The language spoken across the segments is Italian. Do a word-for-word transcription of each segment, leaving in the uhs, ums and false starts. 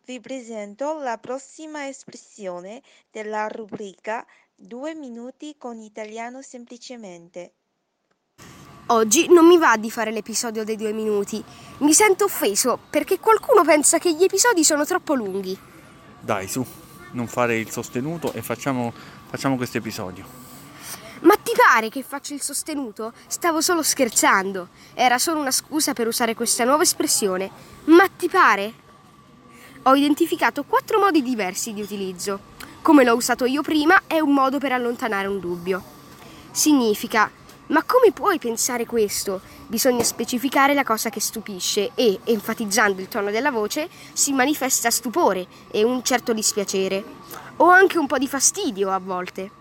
Vi presento la prossima espressione della rubrica Due minuti con italiano semplicemente. Oggi non mi va di fare l'episodio dei due minuti. Mi sento offeso perché qualcuno pensa che gli episodi sono troppo lunghi. Dai, su, non fare il sostenuto e facciamo, facciamo questo episodio. Ma ti pare che faccio il sostenuto? Stavo solo scherzando. Era solo una scusa per usare questa nuova espressione. Ma ti pare? Ho identificato quattro modi diversi di utilizzo. Come l'ho usato io prima è un modo per allontanare un dubbio. Significa: ma come puoi pensare questo? Bisogna specificare la cosa che stupisce e, enfatizzando il tono della voce, si manifesta stupore e un certo dispiacere, o anche un po' di fastidio a volte.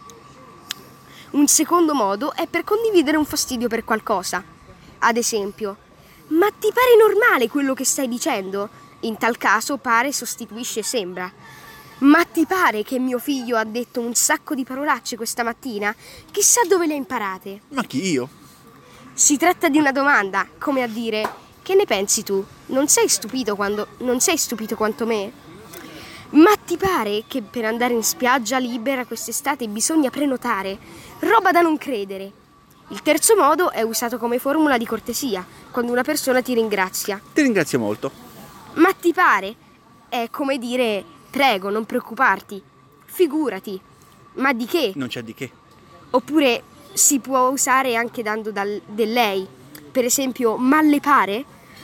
Un secondo modo è per condividere un fastidio per qualcosa. Ad esempio: ma ti pare normale quello che stai dicendo? In tal caso pare sostituisce sembra. Ma ti pare che mio figlio ha detto un sacco di parolacce questa mattina? Chissà dove le ha imparate. Ma chi, io? Si tratta di una domanda, come a dire: che ne pensi tu? Non sei stupito quando non sei stupito quanto me? Ma ti pare che per andare in spiaggia libera quest'estate bisogna prenotare? Roba da non credere. Il terzo modo è usato come formula di cortesia, quando una persona ti ringrazia. Ti ringrazio molto. Ma ti pare? È come dire: prego, non preoccuparti. Figurati. Ma di che? Non c'è di che. Oppure si può usare anche dando dal, del lei. Per esempio: ma le pare?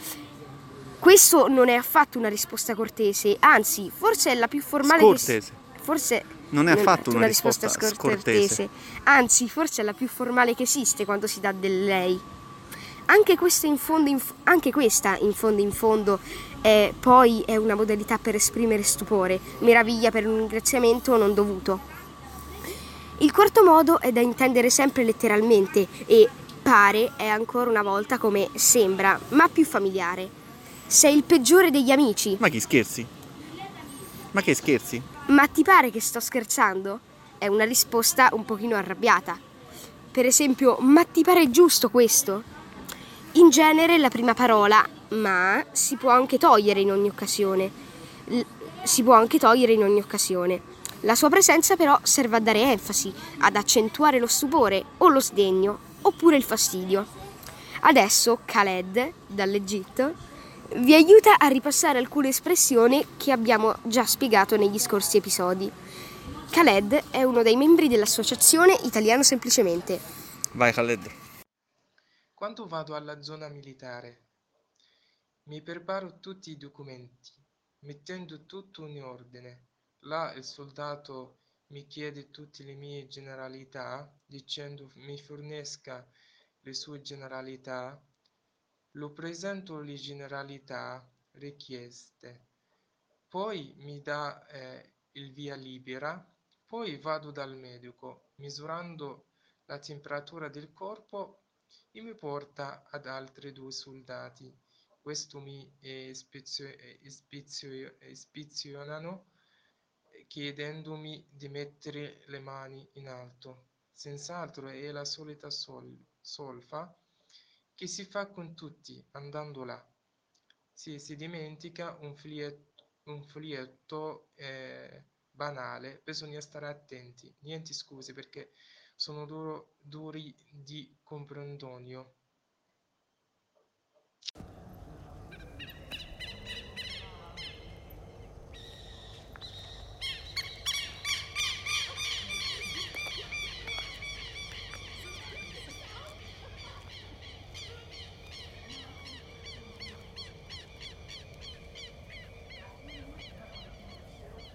Questo non è affatto una risposta cortese, anzi, forse è la più formale Scortese. che forse Non è affatto una risposta risposta scortese. scortese. Anzi, forse è la più formale che esiste quando si dà del lei. Anche questa in fondo in, anche questa in fondo in fondo è, poi è una modalità per esprimere stupore, meraviglia per un ringraziamento non dovuto. Il quarto modo è da intendere sempre letteralmente e pare è ancora una volta come sembra, ma più familiare. Sei il peggiore degli amici. Ma chi scherzi? Ma che scherzi? Ma ti pare che sto scherzando? È una risposta un pochino arrabbiata. Per esempio: ma ti pare giusto questo? In genere la prima parola, ma, si può anche togliere in ogni occasione. L- si può anche togliere in ogni occasione. La sua presenza però serve a dare enfasi, ad accentuare lo stupore o lo sdegno, oppure il fastidio. Adesso Khaled, dall'Egitto, vi aiuta a ripassare alcune espressioni che abbiamo già spiegato negli scorsi episodi. Khaled è uno dei membri dell'Associazione Italiano Semplicemente. Vai, Khaled. Quando vado alla zona militare, mi preparo tutti i documenti, mettendo tutto in ordine. Là il soldato mi chiede tutte le mie generalità, dicendo mi fornisca le sue generalità. Lo presento le generalità richieste, poi mi dà eh, il via libera, poi vado dal medico, misurando la temperatura del corpo e mi porta ad altri due soldati. Questo mi eh, spezio- eh, ispezio- eh, ispezionano eh, chiedendomi di mettere le mani in alto. Senz'altro è la solita sol- solfa che si fa con tutti andando là. Si, si dimentica un foglietto, un foglietto eh, banale, bisogna stare attenti. Niente scuse perché sono duro- duri di comprendonio.